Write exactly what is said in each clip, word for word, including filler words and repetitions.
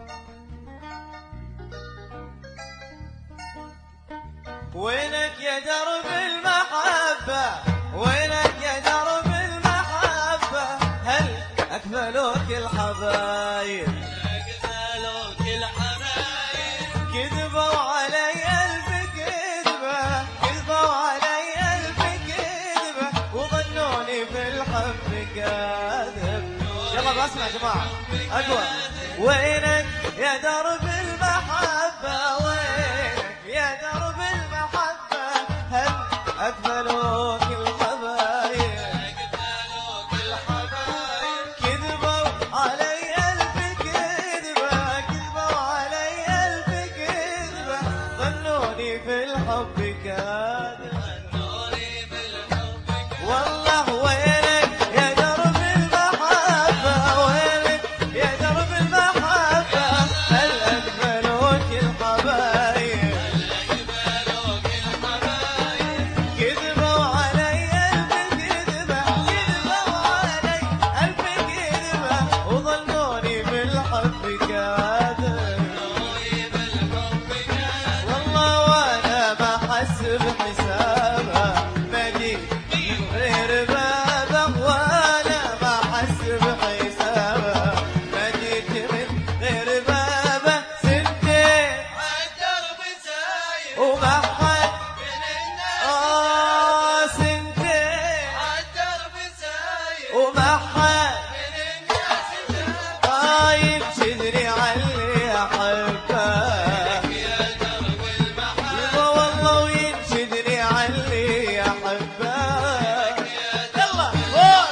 وينك يا درب المحبة، وينك يا درب المحبة، هل أكملوك الحبايب، أكملوك الحبايب، كذبوا علي ألف كذبة، كذبوا علي ألف كذبة، وظنوني في الحب كاذب. يلا بسمع يا جماعة أقوى. وينك يا درب المحبة، وينك يا درب المحبة، هل أكملوك الحبايب، أكملوك الحبايب، كذبوا علي ألف كذبة، كذبوا علي ألف كذبة، ظنوني في الحب كاذب. ظنوني بالحب كاذب. والله وينك يا درب المحبة، وينك يا درب المحبة، هل أكملوك الحبايب، أكملوك الحبايب، كذبوا علي ألف كذبة، كذبوا علي ألف كذبة، وظنوني بالحب كاذب. ظنوني بالحب كاذب. والله وانا ما حسب حسابه، ما جيت من غير بابه، وانا ما حسب حسابه، ما جيت من غير بابه، سنتين عالدرب ساير وما حد من الناس، آه سنتين عالدرب ساير وما حد من الناس شاف. طايل شدري علي احبه، يا درب المحبة، يبا والله وينشدني علي احبه. يلا فوق.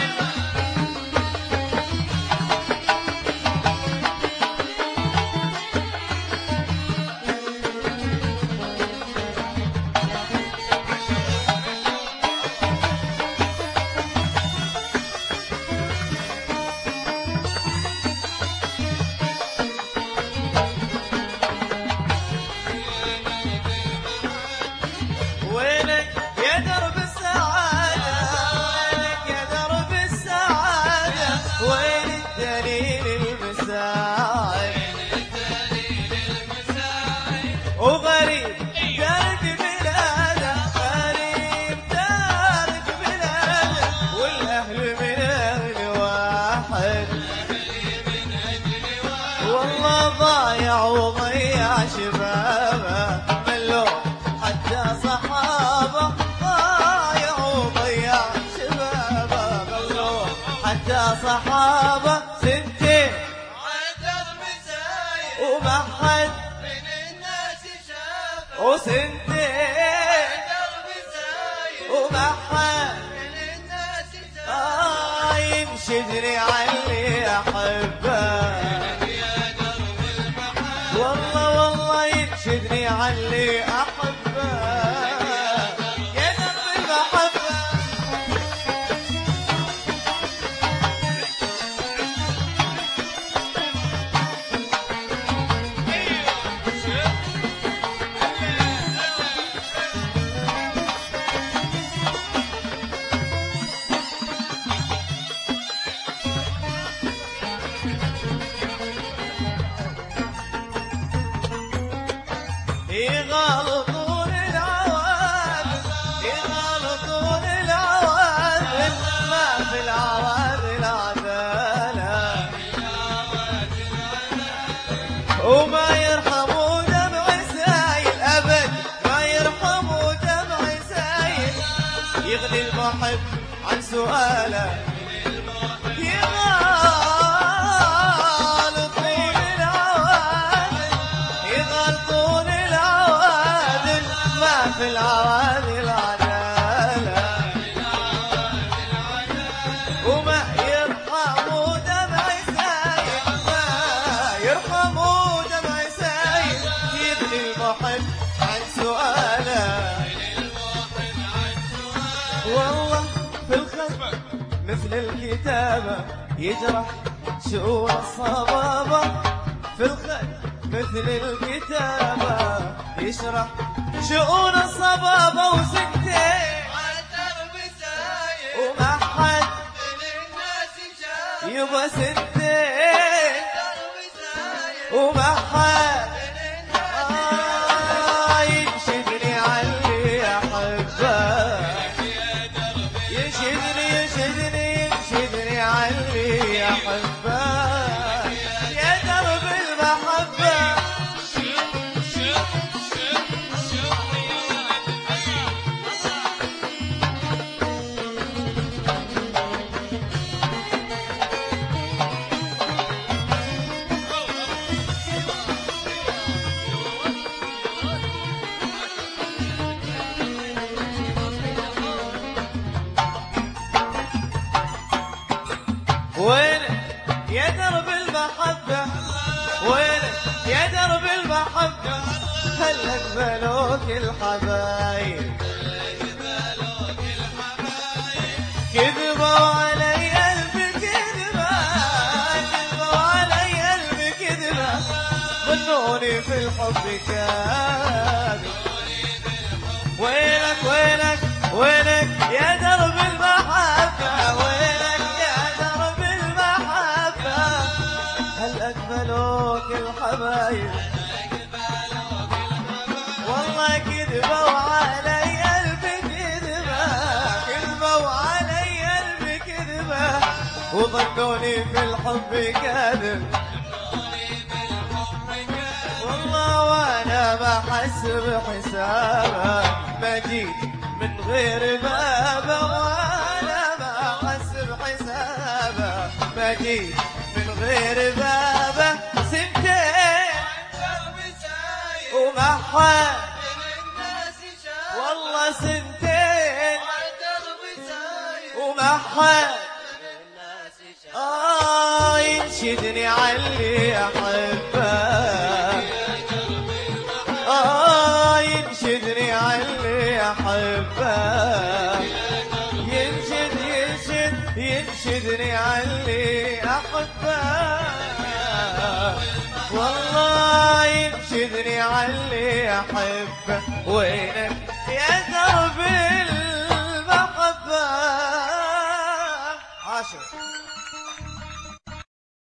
وينك يا درب السعادة، وينك يا درب السعادة، وين الدليل المساعد، الدليل المساعد، وغريب تارك بلاده، غريب تارك بلاده، والأهل من أهل واحد، من أجل واحد. والله ضايع وضيع شبابه، ملوك حتى صحابه، ضايع وضيع شبابه، ملوك حتى صحابه، سنتين عالدرب ساير وما حد من الناس شاف. وسنتين عالدرب ساير وما حد من الناس شاف. آه ينشدني علي أحبه، يا درب المحبة، والله والله ينشدني علي أحبه، يا درب المحبة. يغلطون العوادل، يغلطون العوادل، ما في العوادل عدالة، وما يرحموا دمع سايل أبد، ما يرحموا دمع سايل، يغني المحب عن سؤاله، يغلطون العوادل، يغلطون العوادل، ما في العوادل عدالة، وما يرحموا دمع سايل، ما يرحموا دمع سايل، يغني المحب عن سؤاله. والله في الخد مثل الكتابة يجرح شؤون الصبابة، في الخد مثل الكتابة يشرح شؤون الصبابة، وسكتين عالدرب ساير وما حد من الناس شاف. يبا سنتين درب ساير المحبة وينك يا درب المحبة هل أقبلوك الحبايب كذبوا علي ألف كذبة كذبوا علي ألف كذبة ظنوني في الحب كاذب وينك وينك وينك يا درب المحبة وينك يا درب المحبة هل أقبلوك الحبايب والله كذبوا علي ألف كذبة كذبوا علي ألف كذبة وظنوني في الحب كاذب والله وانا بحسب حسابه ما جيت من غير بابه وانا بحسب حسابه ما جيت من غير بابه سنتين ومحى والله سنتين ومحى آه ينشدني علي أحبه آه ينشدني علي أحبه ينشد ينشد ينشدني علي أحبه والله ينشدني علي أحبه وينك